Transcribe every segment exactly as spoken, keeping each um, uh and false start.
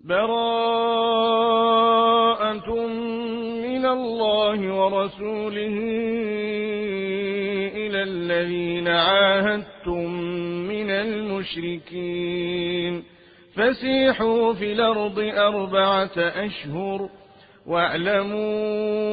براءة من الله ورسوله إلى الذين عاهدتم من المشركين فسيحوا في الأرض أربعة أشهر واعلموا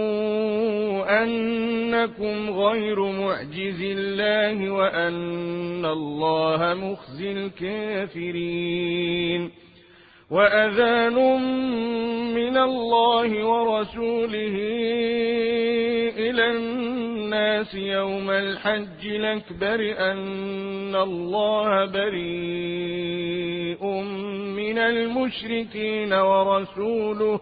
أنكم غير معجز الله وأن الله مخزي الكافرين وأذان من الله ورسوله إلى الناس يوم الحج الأكبر أن الله بريء من المشركين ورسوله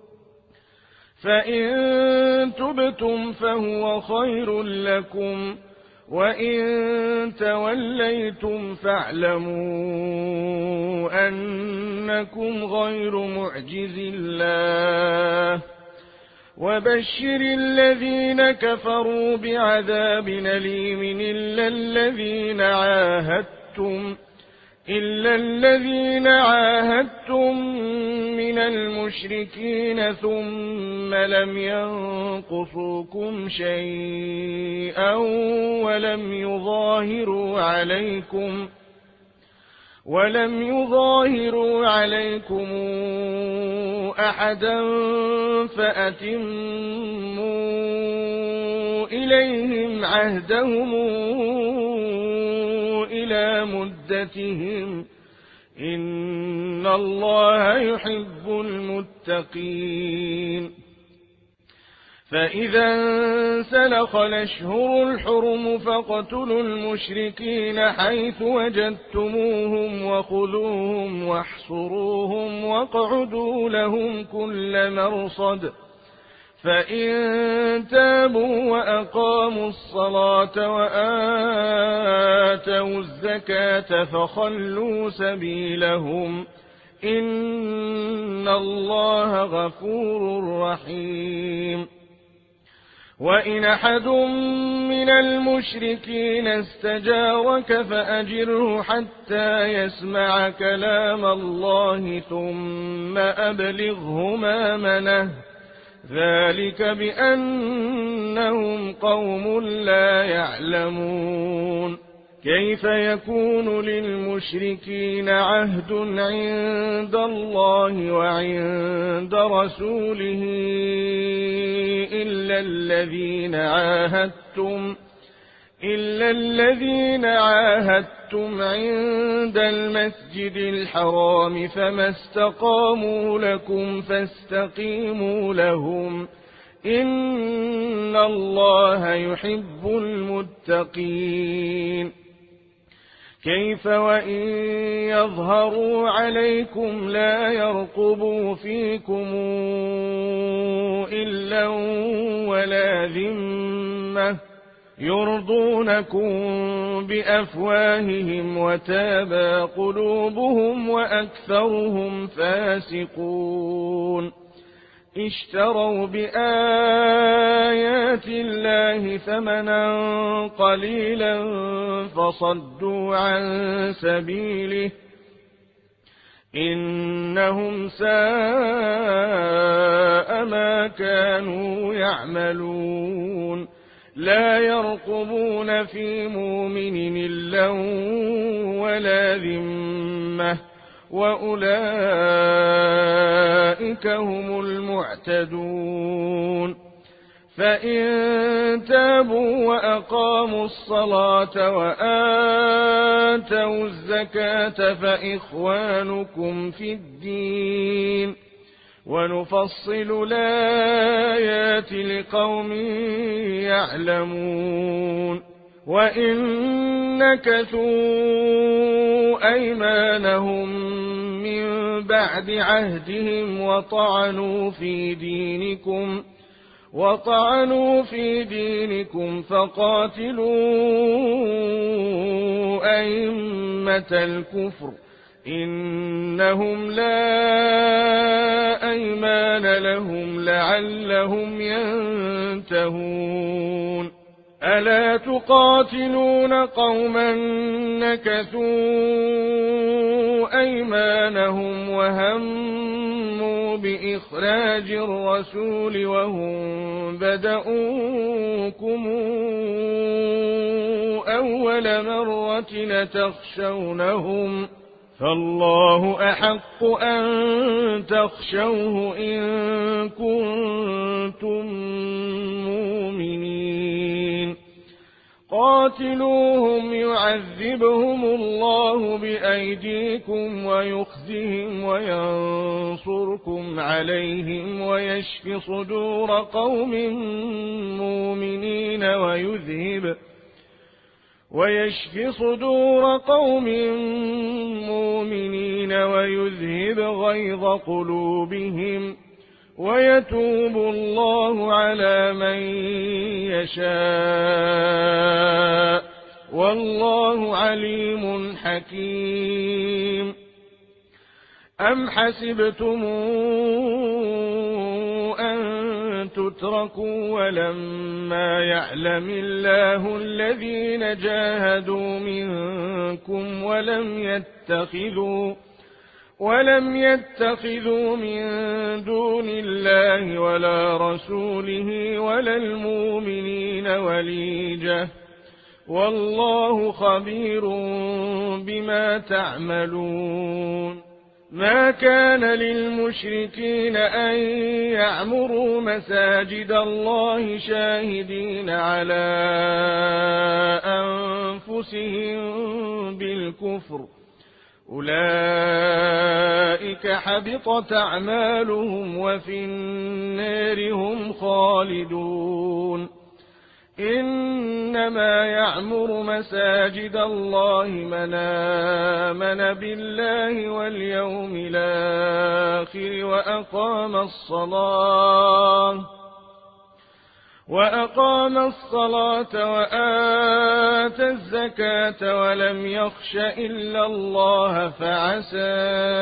فإن تبتم فهو خير لكم وإن توليتم فاعلموا أنكم غير معجز الله وبشر الذين كفروا بعذاب أليم إلا الذين عاهدتم إلا الذين عاهدتم من المشركين ثم لم ينقصوكم شيئا ولم يظاهروا عليكم ولم يظاهروا عليكم أحدا فأتموا إليهم عهدهم إلى مدتهم إن الله يحب المتقين فإذا انسلخ الأشهر الحرم فاقتلوا المشركين حيث وجدتموهم وخذوهم واحصروهم واقعدوا لهم كل مرصد فإن تابوا وأقاموا الصلاة وآتوا الزكاة فخلوا سبيلهم إن الله غفور رحيم وإن أحد من المشركين استجارك فأجره حتى يسمع كلام الله ثم أبلغه مأمنه ذلك بأنهم قوم لا يعلمون كيف يكون للمشركين عهد عند الله وعند رسوله إلا الذين عاهدتم إلا الذين عاهدتم عند المسجد الحرام فما استقاموا لكم فاستقيموا لهم إن الله يحب المتقين كيف وإن يظهروا عليكم لا يرقبوا فيكم إلا ولا ذمة يرضونكم بأفواههم وتابى قلوبهم وأكثرهم فاسقون اشتروا بآيات الله ثمنا قليلا فصدوا عن سبيله إنهم ساء ما كانوا يعملون لا يرقبون في مؤمن إلا ولا ذمة وأولئك هم المعتدون فإن تابوا وأقاموا الصلاة وآتوا الزكاة فإخوانكم في الدين ونفصل الآيات لقوم يعلمون وإن نكثوا أيمانهم من بعد عهدهم وطعنوا في دينكم وطعنوا في دينكم فقاتلوا أئمة الكفر إنهم لا أيمان لهم لعلهم ينتهون ألا تقاتلون قوما نكثوا أيمانهم وهموا بإخراج الرسول وهم بدؤوكم أول مرة لتخشونهم فالله أحق أن تخشوه إن كنتم مؤمنين قاتلوهم يعذبهم الله بأيديكم ويخزهم وينصركم عليهم ويشف صدور قوم مؤمنين ويذهب ويشف صدور قوم مؤمنين ويذهب غيظ قلوبهم ويتوب الله على من يشاء والله عليم حكيم أم حسبتم أن تتركوا ولما يعلم الله الذين جاهدوا منكم ولم يتخذوا ولم يتخذوا من دون الله ولا رسوله ولا المؤمنين وليجة والله خبير بما تعملون ما كان للمشركين أن يعمروا مساجد الله شاهدين على أنفسهم بالكفر أولئك حبطت أعمالهم وفي النار هم خالدون إنما يعمر مساجد الله من آمن بالله واليوم الآخر وأقام الصلاة وأقام الصلاة وآتى الزكاة ولم يخش إلا الله فعسى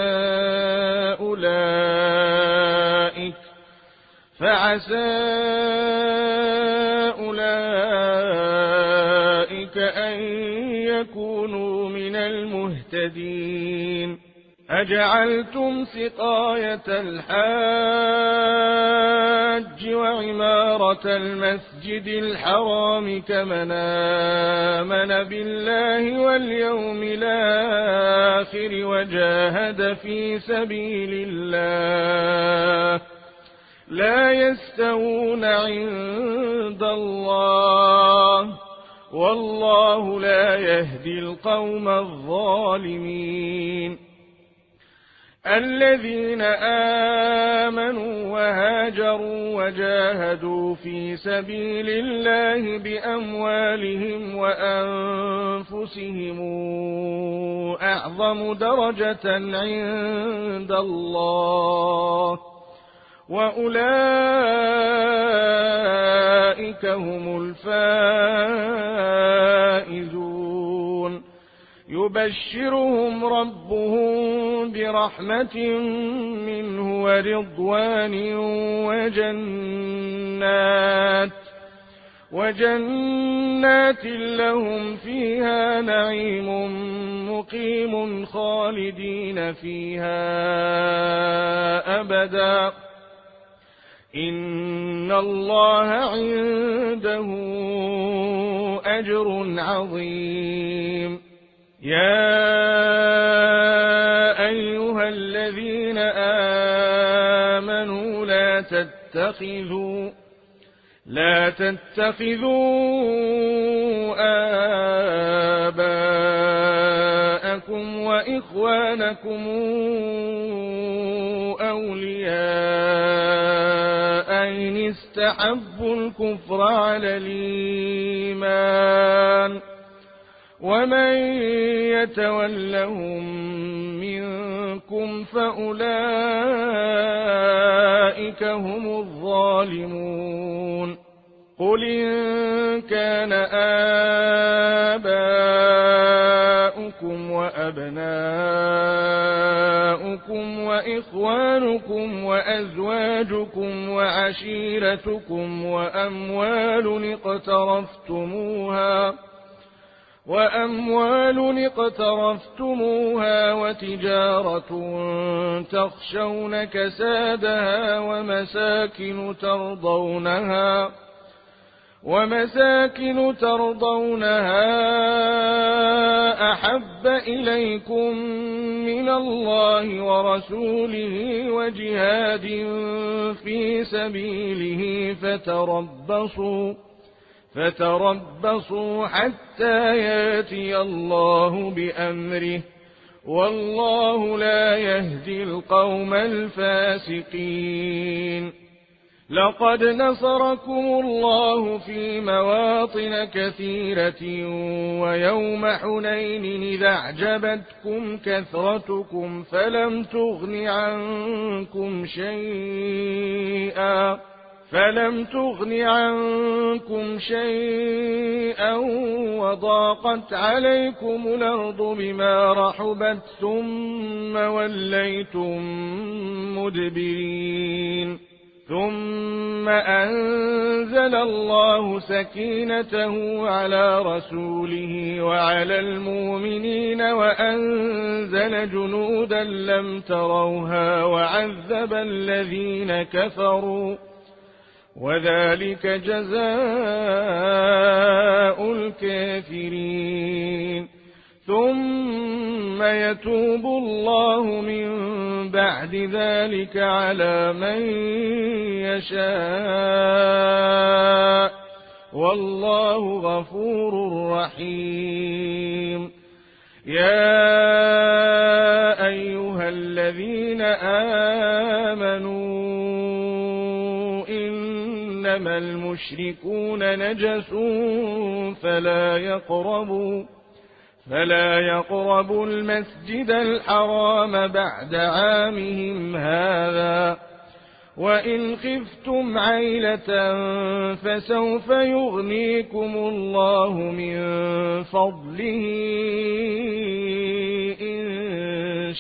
أولئك فعسى أولئك أن يكونوا من المهتدين أجعلتم سقاية الحاج وعمارة المسجد الحرام كمن آمن بالله واليوم الآخر وجاهد في سبيل الله لا يستوون عند الله والله لا يهدي القوم الظالمين الذين آمنوا وهاجروا وجاهدوا في سبيل الله بأموالهم وأنفسهم أعظم درجة عند الله وأولئك هم الفائزون يبشرهم ربهم برحمة منه ورضوان وجنات وجنات لهم فيها نعيم مقيم خالدين فيها أبدا إن الله عنده أجر عظيم يا أيها الذين آمنوا لا تتخذوا لا تتخذوا آباءكم وإخوانكم أولياء إن استحبوا الكفر على الإيمان ومن يتولهم منكم فأولئك هم الظالمون قل إن كان آباؤكم وأبناؤكم وإخوانكم وأزواجكم وعشيرتكم وأموال اقترفتموها وأموال اقترفتموها وتجارة تخشون كسادها ومساكن ترضونها ومساكن ترضونها أحب إليكم من الله ورسوله وجهاد في سبيله فتربصوا فتربصوا حتى ياتي الله بأمره والله لا يهدي القوم الفاسقين. لقد نصركم الله في مواطن كثيرة ويوم حنين إذا أعجبتكم كثرتكم فلم تغن عنكم شيئا فلم تغن عنكم شيئا وضاقت عليكم الأرض بما رحبت ثم وليتم مدبرين ثم أنزل الله سكينته على رسوله وعلى المؤمنين وأنزل جنودا لم تروها وعذب الذين كفروا وذلك جزاء الكافرين. ثم يتوب الله من بعد ذلك على من يشاء والله غفور رحيم. يا أيها الذين آمنوا إنما المشركون نجس فلا يقربوا فلا يقربوا المسجد الحرام بعد عامهم هذا وإن خفتم عيلة فسوف يغنيكم الله من فضله إن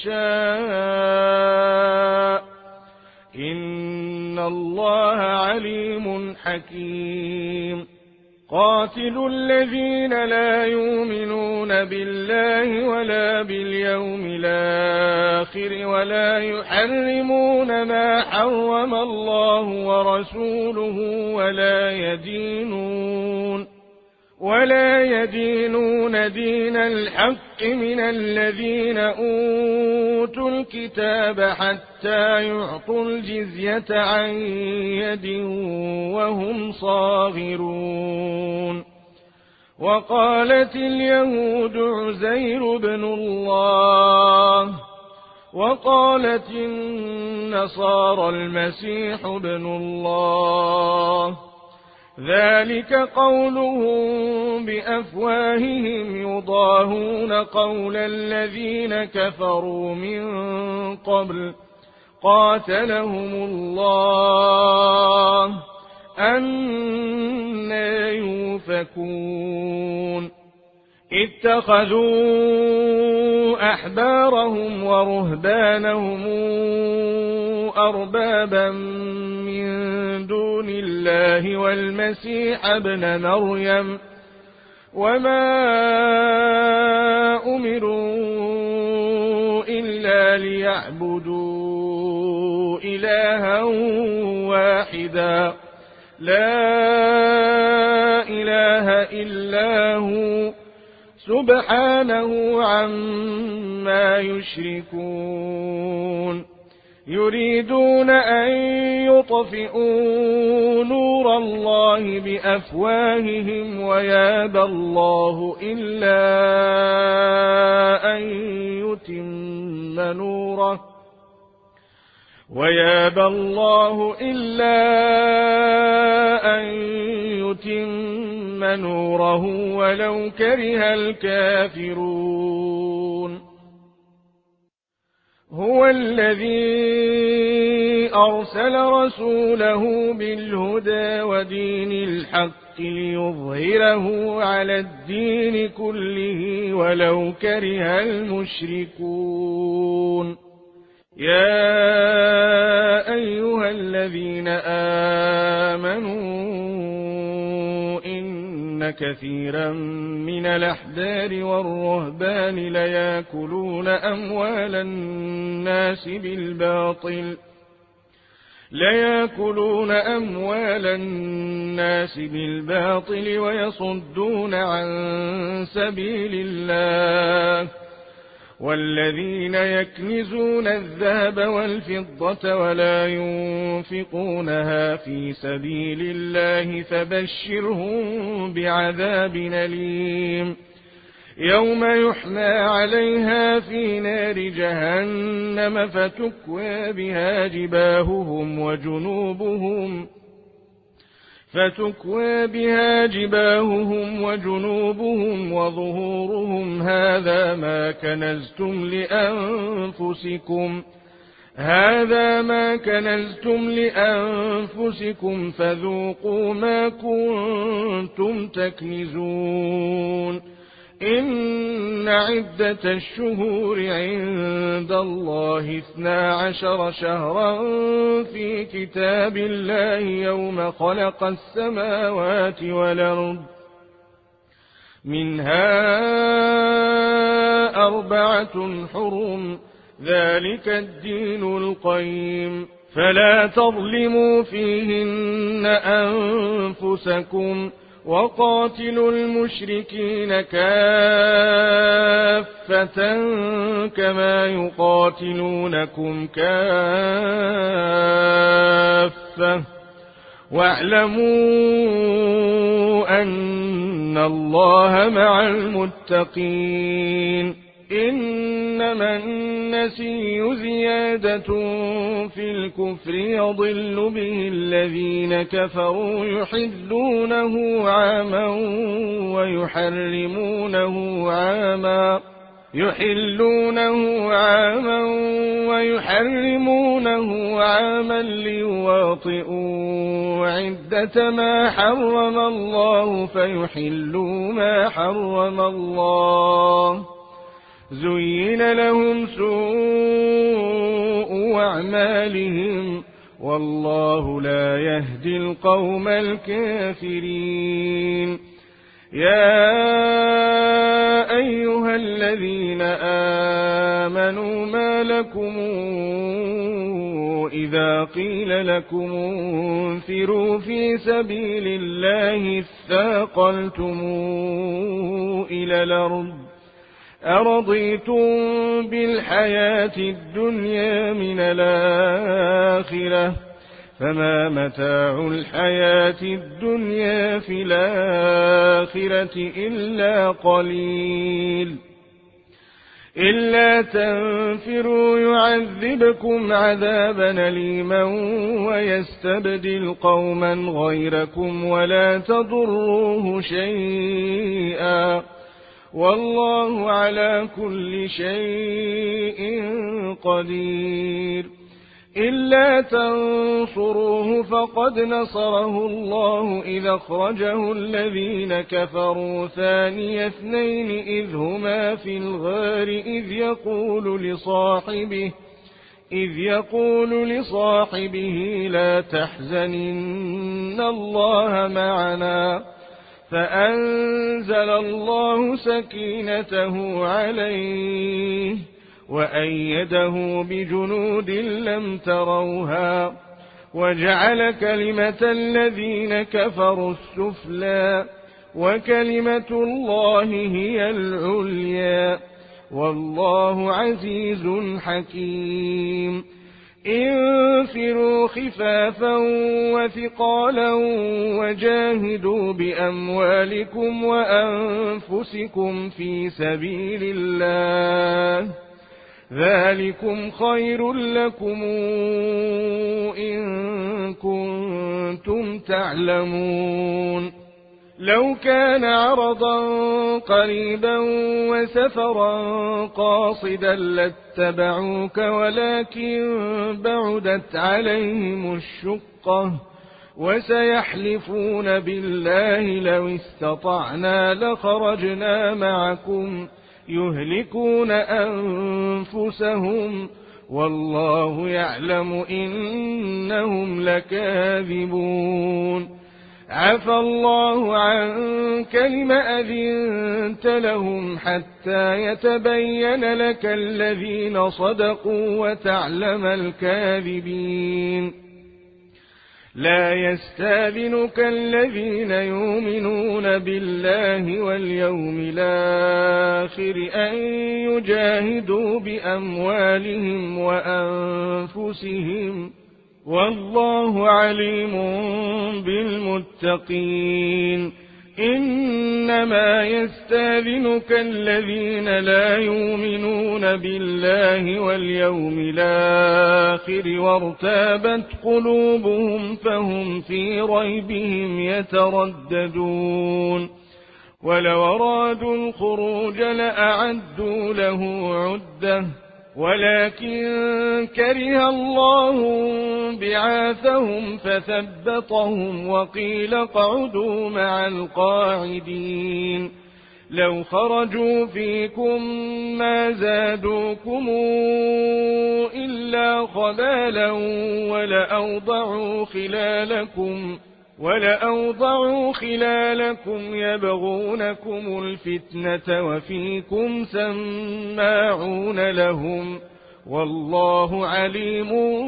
شاء إن الله عليم حكيم. قاتلوا الذين لا يؤمنون بالله ولا باليوم الآخر ولا يحرمون ما حرم الله ورسوله ولا يدينون ولا يدينون دين الحق من الذين أوتوا الكتاب حتى يعطوا الجزية عن يد وهم صاغرون. وقالت اليهود عزير بن الله وقالت النصارى المسيح بن الله ذلك قولهم بأفواههم يضاهون قول الذين كفروا من قبل قاتلهم الله أنى يؤفكون. اتخذوا أحبارهم ورهبانهم أربابا من دون الله والمسيح ابن مريم وما أمروا إلا ليعبدوا إلها واحدا لا إله إلا هو سبحانه عما يشركون. يريدون أن يطفئوا نور الله بأفواههم ويابى الله إلا أن يتم نوره ويابى الله إلا أن يتم نوره ولو كره الكافرون. هو الذي أرسل رسوله بالهدى ودين الحق ليظهره على الدين كله ولو كره المشركون. يا أيها الذين آمنوا إن كثيرا من من الأحبار والرهبان ليأكلون أموال الناس بالباطل ليأكلون أموال الناس بالباطل ويصدون عن سبيل الله والذين يكنزون الذهب والفضة ولا ينفقونها في سبيل الله فبشرهم بعذاب أليم يوم يحمى عليها في نار جهنم فتكوى بها جباههم وجنوبهم فتكوى بها جباههم وجنوبهم وظهورهم هذا ما كنزتم لأنفسكم هذا ما كنزتم لأنفسكم فذوقوا ما كنتم تكنزون إن عدة الشهور عند الله اثنا عشر شهرا في كتاب الله يوم خلق السماوات والأرض منها أربعة حرم ذلك الدين القيم فلا تظلموا فيهن أنفسكم وقاتلوا المشركين كافة كما يقاتلونكم كافة واعلموا أن الله مع المتقين إنما النسي زيادة في الكفر يضل به الذين كفروا يحلونه عاما ويحرمونه عاما يحلونه عاما ويحرمونه عاما ليواطئوا عدة ما حرم الله فيحلوا ما حرم الله زين لهم سوء أعمالهم والله لا يهدي القوم الكافرين يا أيها الذين آمنوا ما لكم إذا قيل لكم انفروا في سبيل الله اثاقلتم إلى الأرض أرضيتم بالحياة الدنيا من الآخرة فما متاع الحياة الدنيا في الآخرة إلا قليل إلا تنفروا يعذبكم عذابا أليما ويستبدل قوما غيركم ولا تضروه شيئا والله على كل شيء قدير إلا تنصروه فقد نصره الله إذ أخرجه الذين كفروا ثاني اثنين إذ هما في الغار إذ يقول لصاحبه إذ يقول لصاحبه لا تحزن إن الله معنا فأنزل الله سكينته عليه وأيده بجنود لم تروها وجعل كلمة الذين كفروا السفلى وكلمة الله هي العليا والله عزيز حكيم انفروا خفافا وثقالا وجاهدوا بأموالكم وأنفسكم في سبيل الله ذلكم خير لكم إن كنتم تعلمون لو كان عرضا قريبا وسفرا قاصدا لاتبعوك ولكن بعدت عليهم الشقة وسيحلفون بالله لو استطعنا لخرجنا معكم يهلكون أنفسهم والله يعلم إنهم لكاذبون عفى الله عنك لم أذنت لهم حتى يتبين لك الذين صدقوا وتعلم الكاذبين لا يستأذنك الذين يؤمنون بالله واليوم الآخر أن يجاهدوا بأموالهم وأنفسهم والله عليم بالمتقين إنما يستأذنك الذين لا يؤمنون بالله واليوم الآخر وارتابت قلوبهم فهم في ريبهم يترددون ولو أرادوا الخروج لأعدوا له عدة ولكن كره الله بعاثهم فثبطهم وقيل اقعدوا مع القاعدين لو خرجوا فيكم ما زادوكم إلا خبالا ولأوضعوا خلالكم ولأوضعوا خلالكم يبغونكم الفتنة وفيكم سماعون لهم والله عليم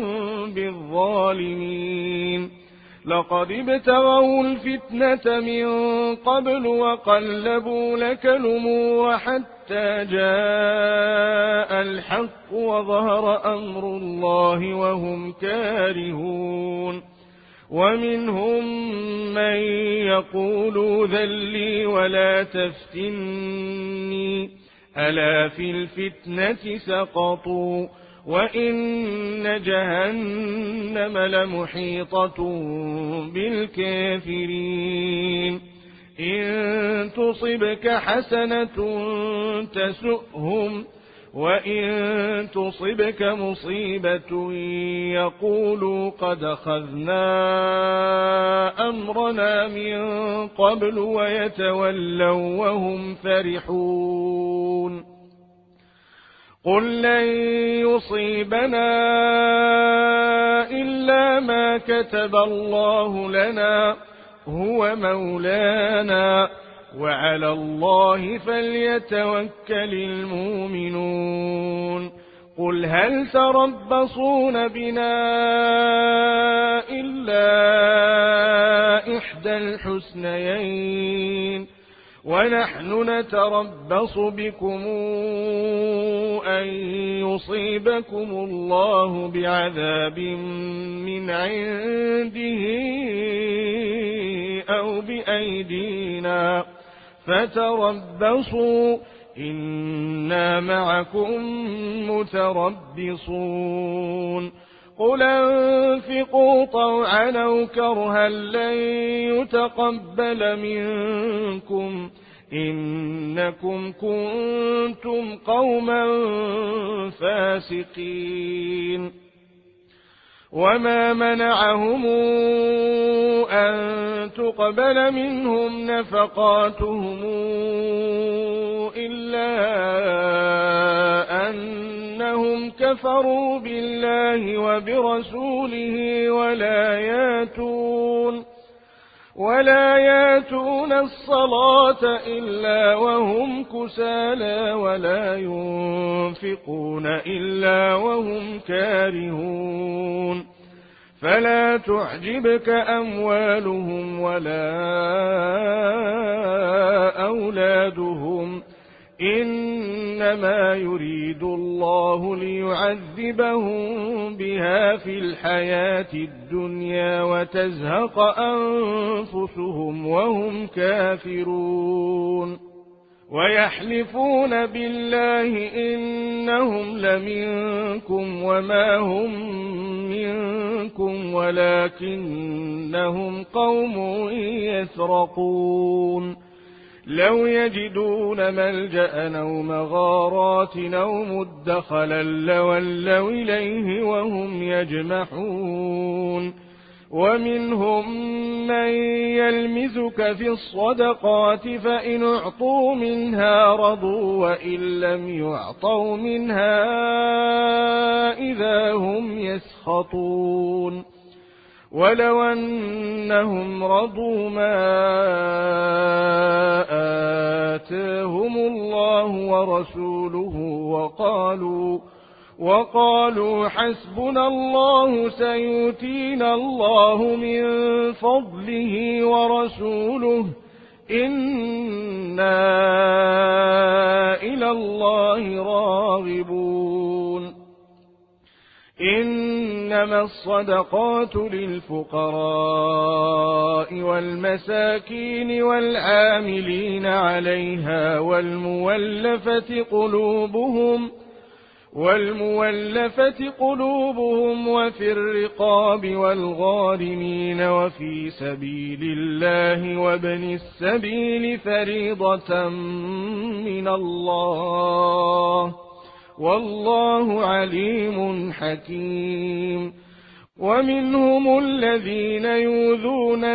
بالظالمين لقد ابتغوا الفتنة من قبل وقلبوا لك الأمور حتى جاء الحق وظهر أمر الله وهم كارهون ومنهم من يقول ذلي ولا تفتني ألا في الفتنة سقطوا وإن جهنم لمحيطة بالكافرين إن تصبك حسنة تسؤهم وإن تصبك مصيبة يقولوا قد أخذنا أمرنا من قبل ويتولوا وهم فرحون قل لن يصيبنا إلا ما كتب الله لنا هو مولانا وعلى الله فليتوكل المؤمنون قل هل تربصون بنا إلا إحدى الحسنيين ونحن نتربص بكم أن يصيبكم الله بعذاب من عنده أو بأيدينا فتربصوا إنا معكم متربصون قل انفقوا طوعا أو كرها لن يتقبل منكم إنكم كنتم قوما فاسقين وما منعهم أن تقبل منهم نفقاتهم إلا أنهم كفروا بالله وبرسوله ولا ياتون ولا ياتون الصلاة إلا وهم كسالى ولا ينفقون إلا وهم كارهون فلا تعجبك أموالهم ولا أولادهم إنما يريد الله ليعذبهم بها في الحياة الدنيا وتزهق أنفسهم وهم كافرون ويحلفون بالله إنهم لمنكم وما هم منكم ولكنهم قوم يفرقون لو يجدون ملجأ أو مغارات أو مدخلا لولوا إليه وهم يجمحون ومنهم من يلمزك في الصدقات فإن أعطوا منها رضوا وإن لم يعطوا منها إذا هم يسخطون ولو أنهم رضوا ما آتاهم الله ورسوله وقالوا وقالوا حسبنا الله سيؤتينا الله من فضله ورسوله إنا إلى الله راغبون. إنما الصدقات للفقراء والمساكين والعاملين عليها والمولفة قلوبهم والمولفة قلوبهم وفي الرقاب والغارمين وفي سبيل الله وابن السبيل فريضة من الله والله عليم حكيم. ومنهم الذين يؤذون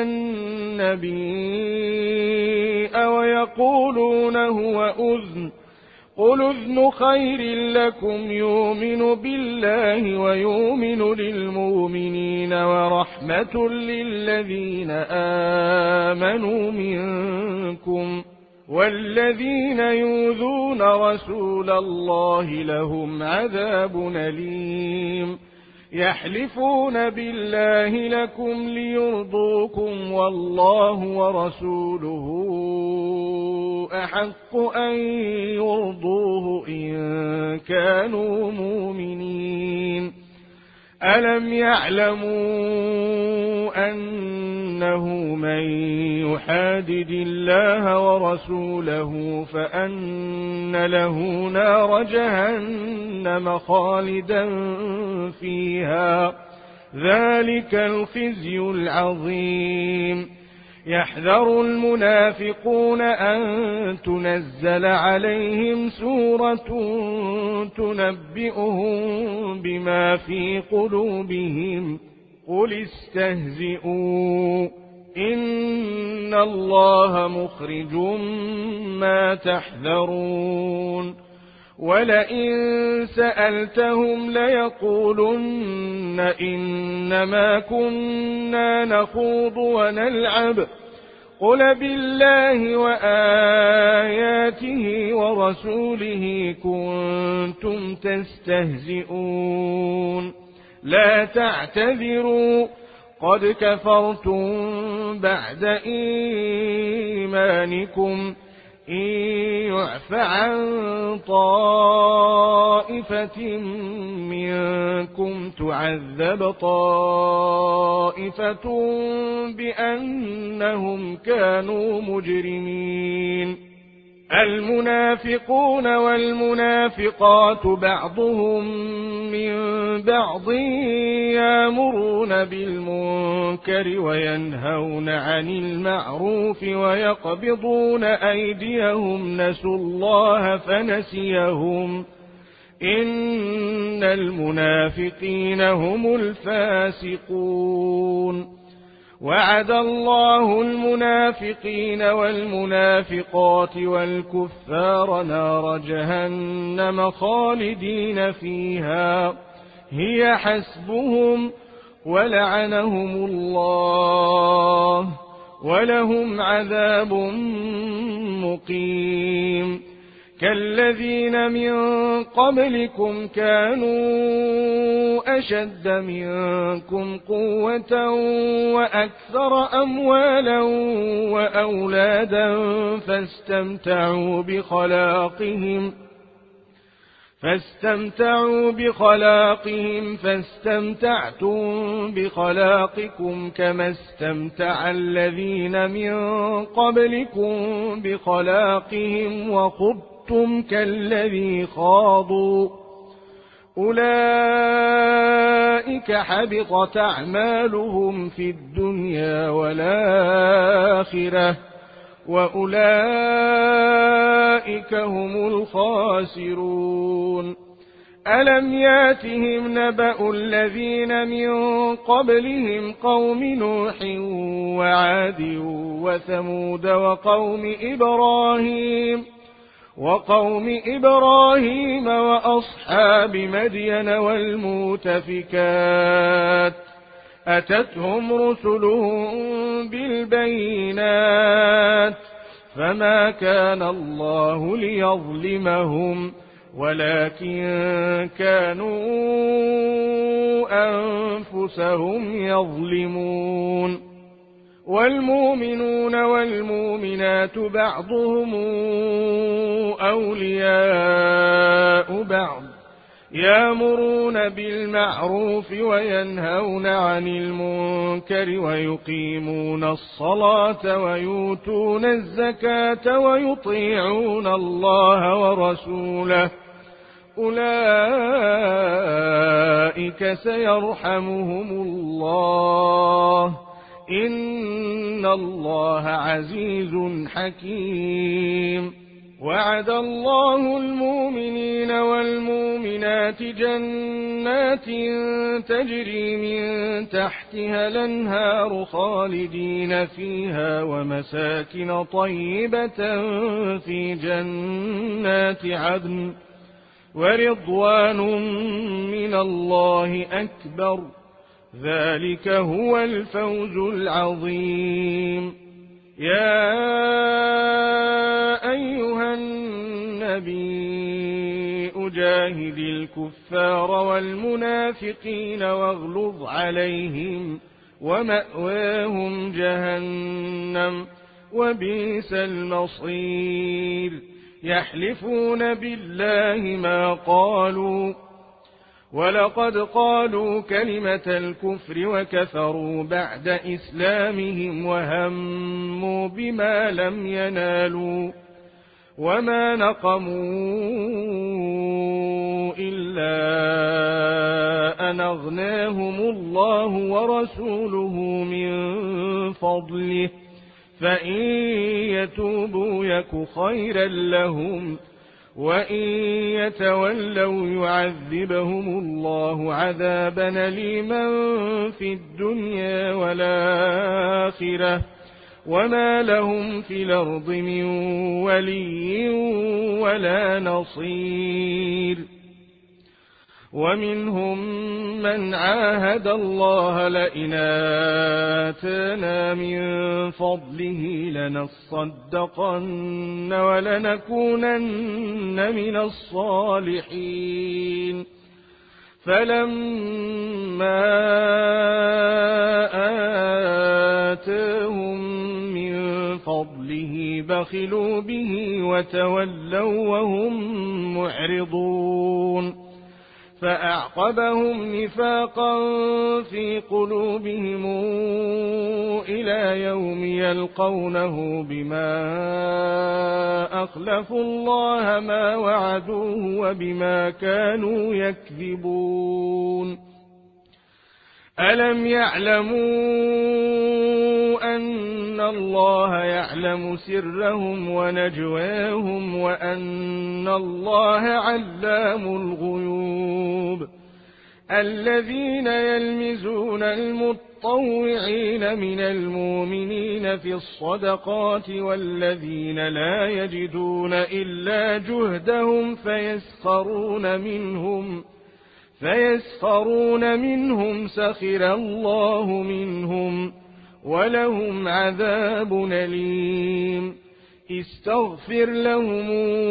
النبي ويقولون هو أذن قل أذن خير لكم يؤمن بالله ويؤمن للمؤمنين ورحمة للذين آمنوا منكم والذين يؤذون رسول الله لهم عذاب أليم. يحلفون بالله لكم ليرضوكم والله ورسوله أحق أن يرضوه إن كانوا مؤمنين. ألم يعلموا أنه من يحادد الله ورسوله فأن له نار جهنم خالدا فيها ذلك الخزي العظيم. يحذر المنافقون أن تنزل عليهم سورة تنبئهم بما في قلوبهم قل استهزئوا إن الله مخرج ما تحذرون. ولئن سألتهم ليقولن إنما كنا نخوض ونلعب قل بالله وآياته ورسوله كنتم تستهزئون لا تعتذروا قد كفرتم بعد إيمانكم إن يعف عن طائفة منكم تعذب طائفة بأنهم كانوا مجرمين. المنافقون والمنافقات بعضهم من بعض يأمرون بالمنكر وينهون عن المعروف ويقبضون أيديهم نسوا الله فنسيهم إن المنافقين هم الفاسقون. وعد الله المنافقين والمنافقات والكفار نار جهنم خالدين فيها هي حسبهم ولعنهم الله ولهم عذاب مقيم. كالذين من قبلكم كانوا أشد منكم قوة وأكثر أموالا وأولادا فاستمتعوا بخلاقهم فاستمتعوا بخلاقهم فاستمتعتم بخلاقكم كما استمتع الذين من قبلكم بخلاقهم وخضتم كالذي خاضوا أولئك حبطت أعمالهم في الدنيا والآخرة وأولئك هم الخاسرون. ألم ياتهم نبأ الذين من قبلهم قوم نوح وعاد وثمود وقوم إبراهيم وقوم إبراهيم وأصحاب مدين والمؤتفكات أتتهم رسلهم بالبينات فما كان الله ليظلمهم ولكن كانوا أنفسهم يظلمون والمؤمنون والمؤمنات بعضهم أولياء بعض يأمرون بالمعروف وينهون عن المنكر ويقيمون الصلاة ويؤتون الزكاة ويطيعون الله ورسوله أولئك سيرحمهم الله إن الله عزيز حكيم وعد الله المؤمنين والمؤمنات جنات تجري من تحتها الأنهار خالدين فيها ومساكن طيبة في جنات عدن ورضوان من الله أكبر ذلك هو الفوز العظيم يا أيها النبي أجاهد الكفار والمنافقين واغلظ عليهم ومأواهم جهنم وبئس المصير يحلفون بالله ما قالوا ولقد قالوا كلمة الكفر وكفروا بعد إسلامهم وهموا بما لم ينالوا وما نقموا إلا أن أغناهم الله ورسوله من فضله فإن يتوبوا يك خيرا لهم وإن يتولوا يعذبهم الله عذابا أليما في الدنيا والآخرة وما لهم في الأرض من ولي ولا نصير ومنهم من عاهد الله لئن آتانا من فضله لنصدقن ولنكونن من الصالحين فلما آتاهم من فضله بخلوا به وتولوا وهم معرضون فأعقبهم نفاقا في قلوبهم إلى يوم يلقونه بما أخلفوا الله ما وعدوه وبما كانوا يكذبون ألم يعلموا أن الله يعلم سرهم ونجواهم وأن الله علام الغيوب الذين يلمزون المطوعين من المؤمنين في الصدقات والذين لا يجدون إلا جهدهم فيسخرون منهم فيسخرون منهم سخر الله منهم ولهم عذاب أليم استغفر لهم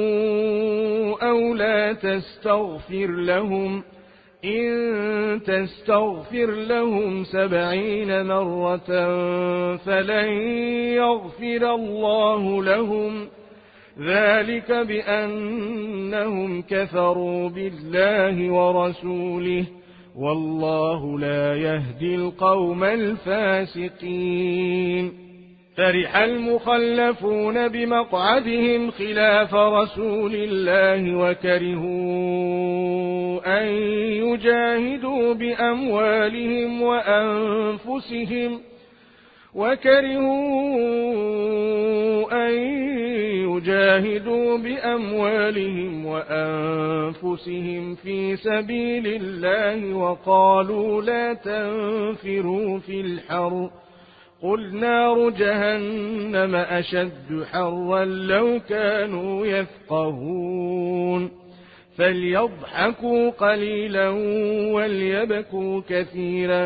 أو لا تستغفر لهم إن تستغفر لهم سبعين مرة فلن يغفر الله لهم ذلك بأنهم كفروا بالله ورسوله والله لا يهدي القوم الفاسقين فرح المخلفون بمقعدهم خلاف رسول الله وكرهوا أن يجاهدوا بأموالهم وأنفسهم وكرهوا أن يجاهدوا بأموالهم وأنفسهم في سبيل الله وقالوا لا تنفروا في الحر قل نار جهنم أشد حرا لو كانوا يفقهون فليضحكوا قليلا وليبكوا كثيرا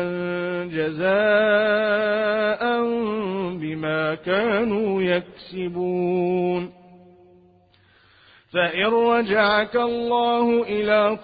جزاء بما كانوا يكسبون. فإن رجعك الله إلى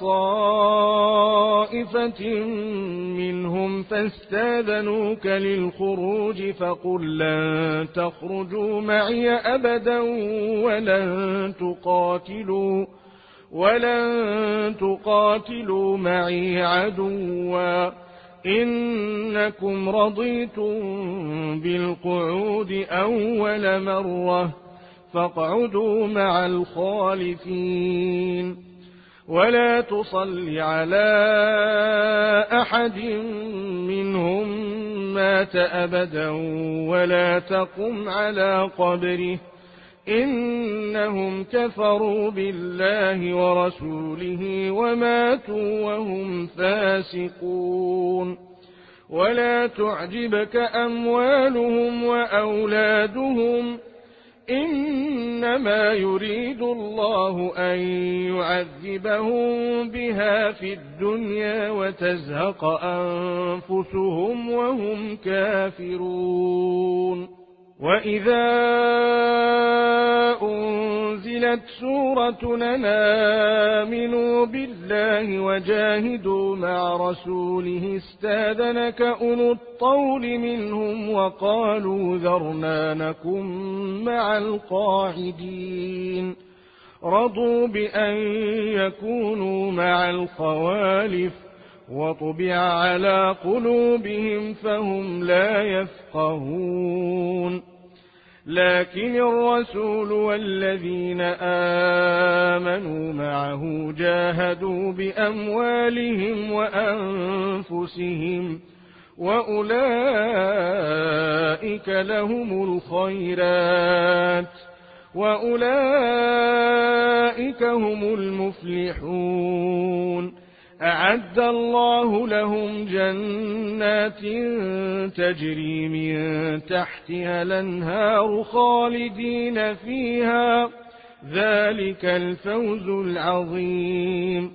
طائفة منهم فاستاذنوك للخروج فقل لن تخرجوا معي أبدا ولن تقاتلوا ولن تقاتلوا معي عدوا إنكم رضيتم بالقعود أول مرة فاقعدوا مع الخالفين ولا تصل على أحد منهم مات أبدا ولا تقم على قبره إنهم كفروا بالله ورسوله وماتوا وهم فاسقون. ولا تعجبك أموالهم وأولادهم إنما يريد الله أن يعذبهم بها في الدنيا وتزهق أنفسهم وهم كافرون. وإذا أنزلت سورة أن آمنوا بالله وجاهدوا مع رسوله استاذنك أولو الطول منهم وقالوا ذرنا نكن مع القاعدين رضوا بأن يكونوا مع الخوالف وطبع على قلوبهم فهم لا يفقهون. لكن الرسول والذين آمنوا معه جاهدوا بأموالهم وأنفسهم وأولئك لهم الخيرات وأولئك هم المفلحون. أعد الله لهم جنات تجري من تحتها الأنهار خالدين فيها ذلك الفوز العظيم.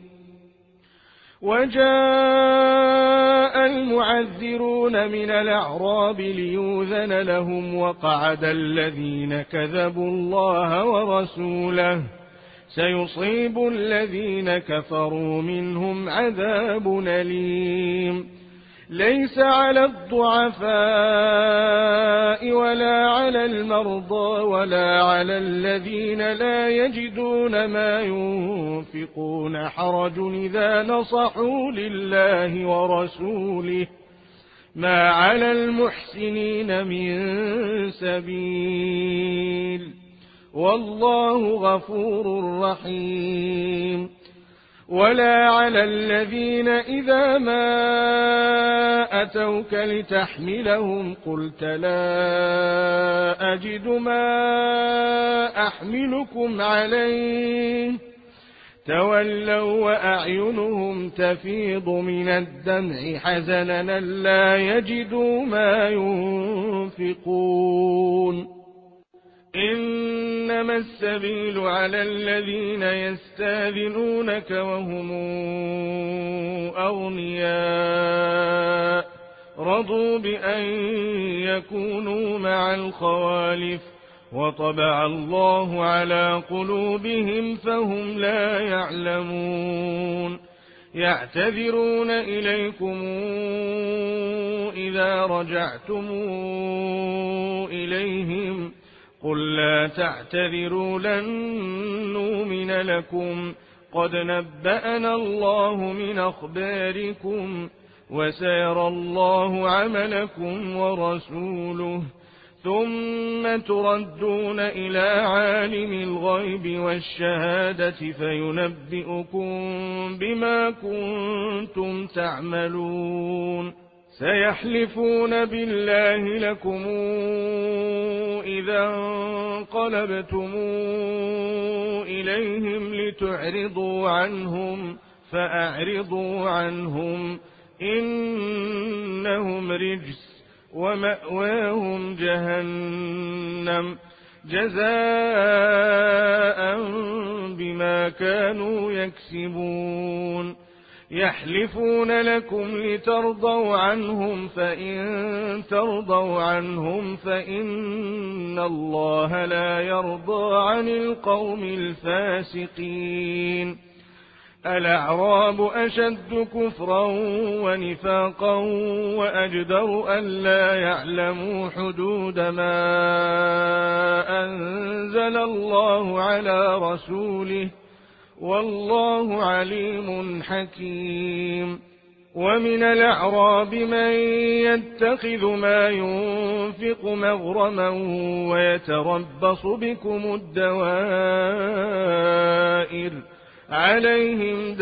وجاء المعذرون من الأعراب ليؤذن لهم وقعد الذين كذبوا الله ورسوله سيصيب الذين كفروا منهم عذاب أليم. ليس على الضعفاء ولا على المرضى ولا على الذين لا يجدون ما ينفقون حرج إذا نصحوا لله ورسوله ما على المحسنين من سبيل والله غفور رحيم. ولا على الذين إذا ما أتوك لتحملهم قلت لا أجد ما أحملكم عليه تولوا وأعينهم تفيض من الدمع حزنا لا يجدوا ما ينفقون. إنما السبيل على الذين يستاذنونك وهم أغنياء رضوا بأن يكونوا مع الخوالف وطبع الله على قلوبهم فهم لا يعلمون. يعتذرون إليكم إذا رجعتم إليهم قل لا تعتذروا لن نؤمن لكم قد نبأنا الله من أخباركم وسيرى الله عملكم ورسوله ثم تردون إلى عالم الغيب والشهادة فينبئكم بما كنتم تعملون. سيحلفون بالله لكم إذا انقلبتم إليهم لتعرضوا عنهم فأعرضوا عنهم إنهم رجس ومأواهم جهنم جزاء بما كانوا يكسبون يحلفون لكم لترضوا عنهم فإن ترضوا عنهم فإن الله لا يرضى عن القوم الفاسقين الأعراب أشد كفرا ونفاقا وأجدر ألا يعلموا حدود ما أنزل الله على رسوله والله عليم حكيم ومن الأعراب من يتخذ ما ينفق مغرما ويتربص بكم الدوائر عليهم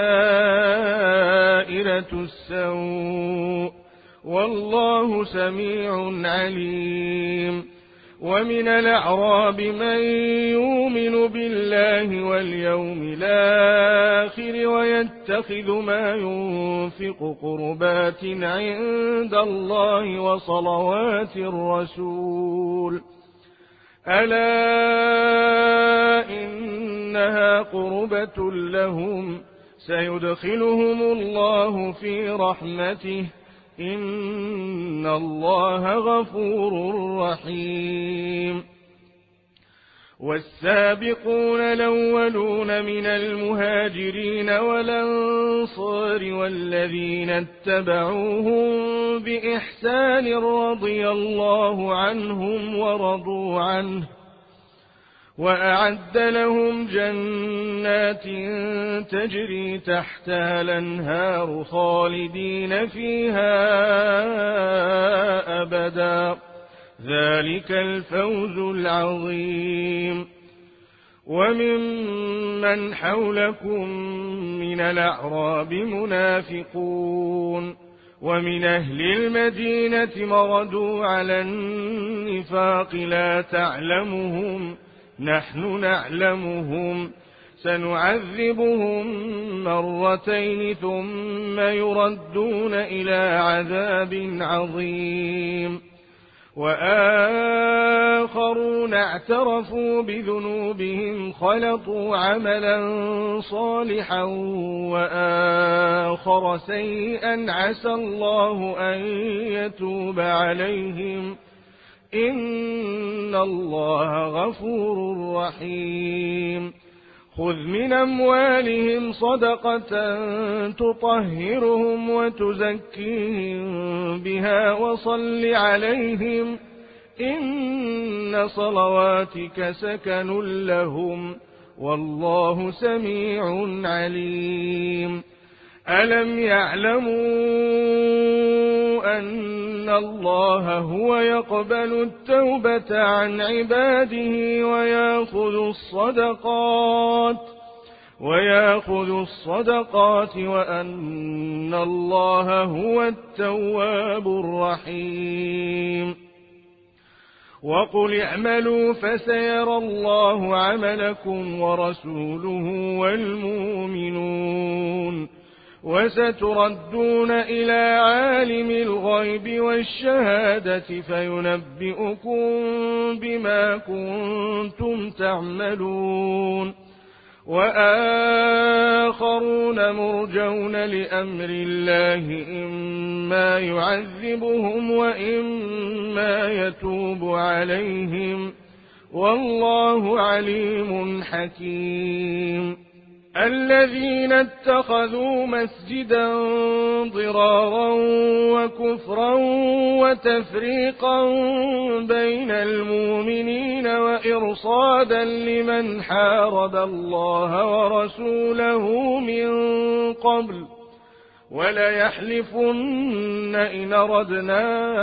دائرة السوء والله سميع عليم ومن الأعراب من يؤمن بالله واليوم الآخر ويتخذ ما ينفق قربات عند الله وصلوات الرسول ألا إنها قربة لهم سيدخلهم الله في رحمته إن الله غفور رحيم والسابقون الأولون من المهاجرين والأنصار والذين اتبعوهم بإحسان رضي الله عنهم ورضوا عنه وأعد لهم جنات تجري تحتها الأنهار خالدين فيها أبدا ذلك الفوز العظيم وممن حولكم من الأعراب منافقون ومن أهل المدينة مردوا على النفاق لا تعلمهم نحن نعلمهم سنعذبهم مرتين ثم يردون إلى عذاب عظيم وآخرون اعترفوا بذنوبهم خلطوا عملا صالحا وآخر سيئا عسى الله أن يتوب عليهم إن الله غفور رحيم خذ من أموالهم صدقة تطهرهم وتزكيهم بها وصل عليهم إن صلواتك سكن لهم والله سميع عليم ألم يعلموا أن الله هو يقبل التوبة عن عباده ويأخذ الصدقات ويأخذ الصدقات وأن الله هو التواب الرحيم وقل اعملوا فسيرى الله عملكم ورسوله والمؤمنون وستردون إلى عالم الغيب والشهادة فينبئكم بما كنتم تعملون وآخرون مرجون لأمر الله إما يعذبهم وإما يتوب عليهم والله عليم حكيم الذين اتخذوا مسجدا ضرارا وكفرا وتفريقا بين المؤمنين وإرصادا لمن حارب الله ورسوله من قبل وليحلفن إن أردنا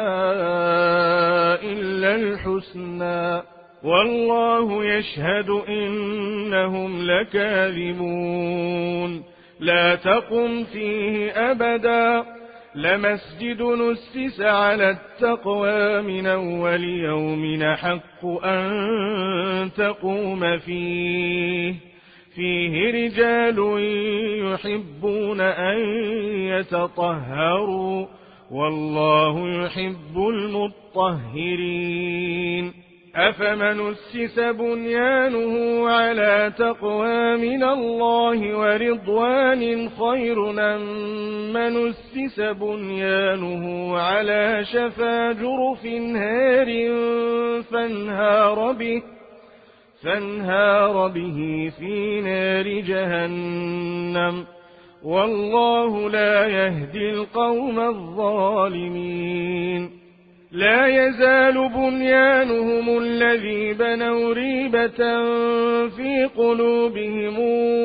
إلا الحسنى والله يشهد إنهم لكاذبون لا تقم فيه أبدا لمسجد نسس على التقوى من أول يوم أحق أن تقوم فيه فيه رجال يحبون أن يتطهروا والله يحب المطهرين أفمن أسس بنيانه على تقوى من الله ورضوان خير أم من أسس بنيانه على شفا جرف هار فانهار به, فانهار به في نار جهنم والله لا يهدي القوم الظالمين. لا يزال بنيانهم الذي بنوا ريبة في قلوبهم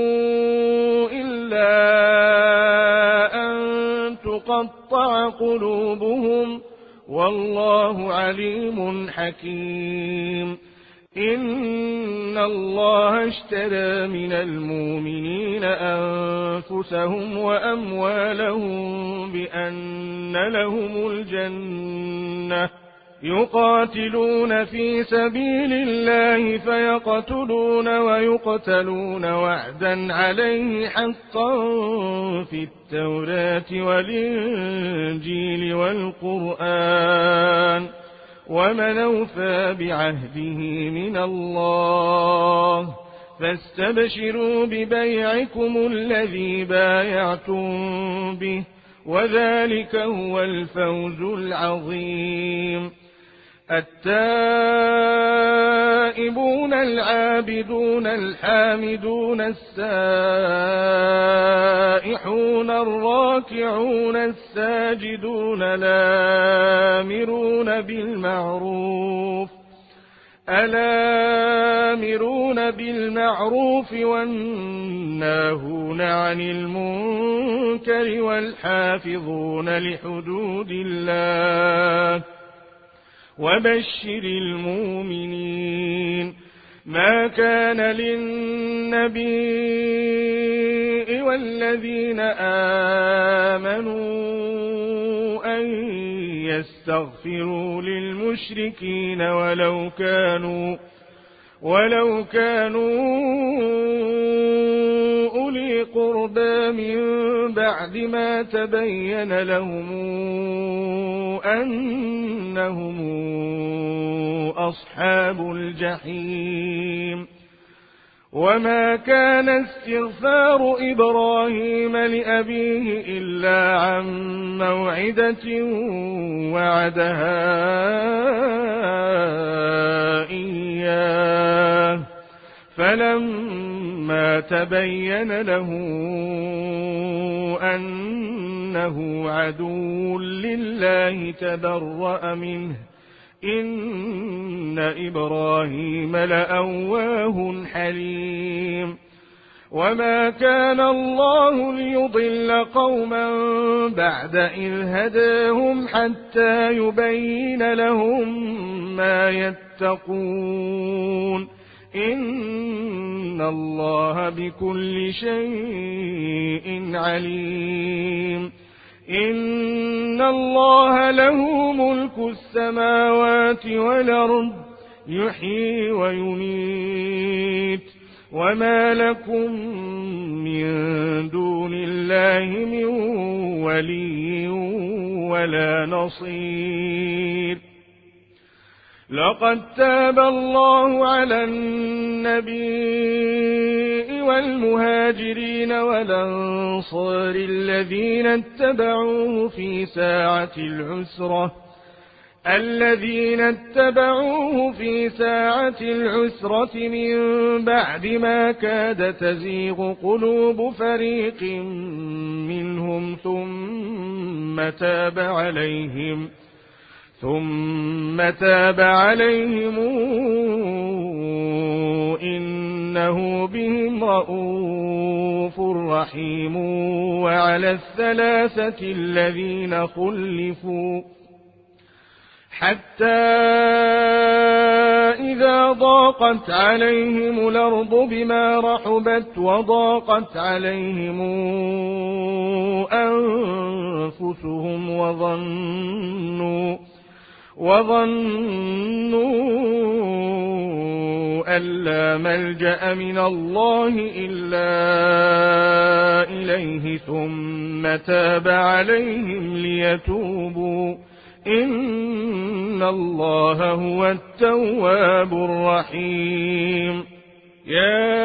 إلا أن تقطع قلوبهم والله عليم حكيم. إن الله اشترى من المؤمنين أنفسهم وأموالهم بأن لهم الجنة يقاتلون في سبيل الله فيقتلون ويقتلون وعدا عليه حقا في التوراة والإنجيل والقرآن ومن أوفى بعهده من الله فاستبشروا ببيعكم الذي بايعتم به وذلك هو الفوز العظيم. التائبون العابدون الحامدون السائحون الراكعون الساجدون الآمرون بالمعروف الآمرون بالمعروف والناهون عن المنكر والحافظون لحدود الله وبشر المؤمنين. ما كان للنبي والذين آمنوا أن يستغفروا للمشركين ولو كانوا ولو كانوا أولي قربى من بعد ما تبين لهم أنهم أصحاب الجحيم. وما كان استغفار إبراهيم لأبيه إلا عن موعدة وعدها إياه فلما تبين له أنه عدو لله تبرأ منه إن إبراهيم لأواه حليم. وما كان الله ليضل قوما بعد إذ هداهم حتى يبين لهم ما يتقون إن الله بكل شيء عليم. إن الله له ملك السماوات والأرض يحيي ويميت وما لكم من دون الله من ولي ولا نصير. لقد تاب الله على النبي والمهاجرين والأنصار الذين اتبعوه في ساعة العسرة الذين اتبعوه في ساعة العسرة من بعد ما كاد تزيغ قلوب فريق منهم ثم تاب عليهم ثم تاب عليهم إنه بهم رءوف رحيم. وعلى الثلاثة الذين خلفوا حتى إذا ضاقت عليهم الأرض بما رحبت وضاقت عليهم أنفسهم وظنوا وظنوا أن لا ملجأ من الله إلا إليه ثم تاب عليهم ليتوبوا إن الله هو التواب الرحيم. يا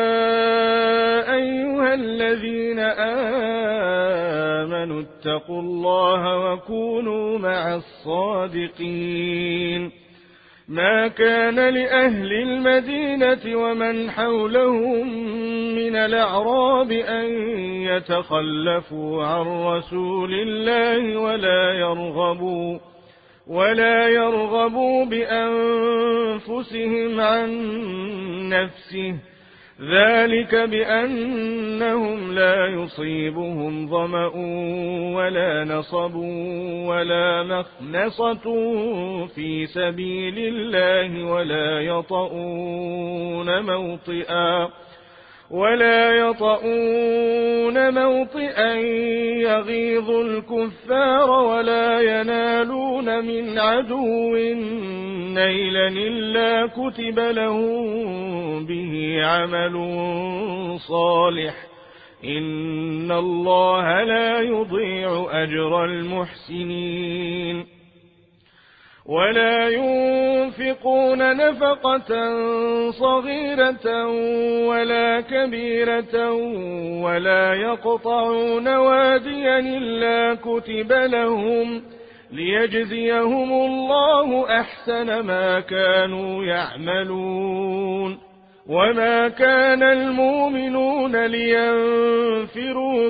أيها الذين آمنوا اتقوا الله وكونوا مع الصادقين. ما كان لأهل المدينة ومن حولهم من الأعراب أن يتخلفوا عن رسول الله ولا يرغبوا ولا يرغبوا بأنفسهم عن نفسه، ذلك بأنهم لا يصيبهم ظمأ ولا نصب ولا مخنصة في سبيل الله ولا يطؤون موطئا ولا يطؤون موطئا يغيظ الكفار ولا ينالون من عدو نيلا إلا كتب لهم به عمل صالح، إن الله لا يضيع أجر المحسنين. ولا ينفقون نفقة صغيرة ولا كبيرة ولا يقطعون واديا إلا كتب لهم ليجزيهم الله أحسن ما كانوا يعملون. وما كان المؤمنون لينفروا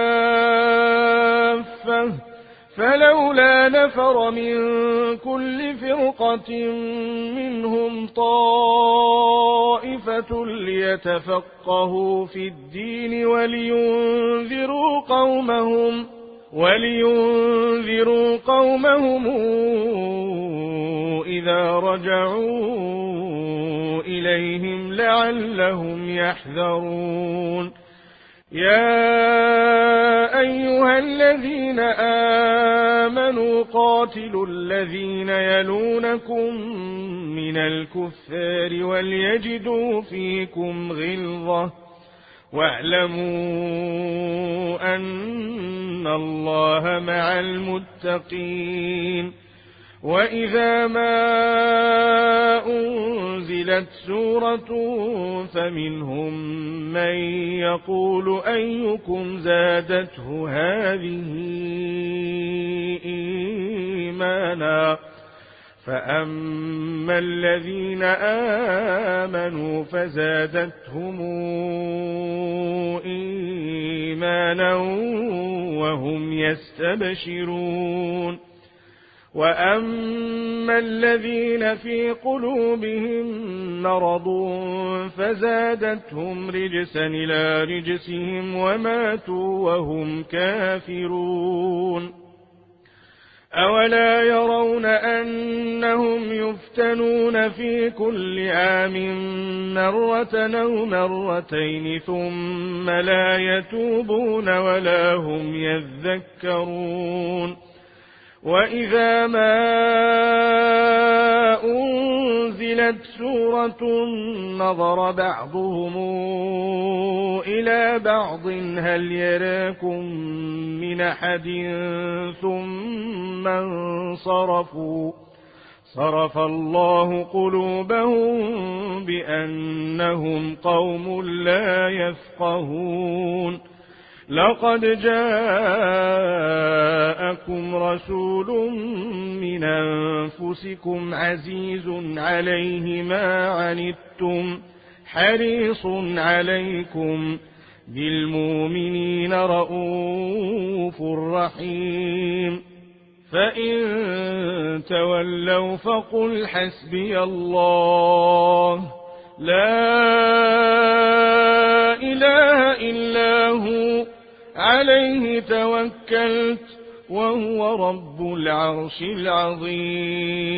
كافة، فلولا نفر من كل فرقة منهم طائفة ليتفقهوا في الدين ولينذروا قومهم ولينذروا قومهم إذا رجعوا إليهم لعلهم يحذرون. يا أيها الذين آمنوا قاتلوا الذين يلونكم من الكفار وليجدوا فيكم غلظة واعلموا أن الله مع المتقين. وإذا ما أنزلت سورة فمنهم من يقول أيكم زادته هذه إيمانا، فأما الذين آمنوا فزادتهم إيمانا وهم يستبشرون. وأما الذين في قلوبهم مرض فزادتهم رجسا إلى رجسهم وماتوا وهم كافرون. أولا يرون أنهم يفتنون في كل عام مرة أو مرتين ثم لا يتوبون ولا هم يذكرون. وإذا ما أنزلت سورة نظر بعضهم إلى بعض هل يراكم من أحد ثم انصرفوا صرف الله قلوبهم بأنهم قوم لا يفقهون. لقد جاءكم رسول من أنفسكم عزيز عليه ما عنتم حريص عليكم بالمؤمنين رؤوف رحيم. فإن تولوا فقل حسبي الله لا إله إلا هو عليه توكلت وهو رب العرش العظيم.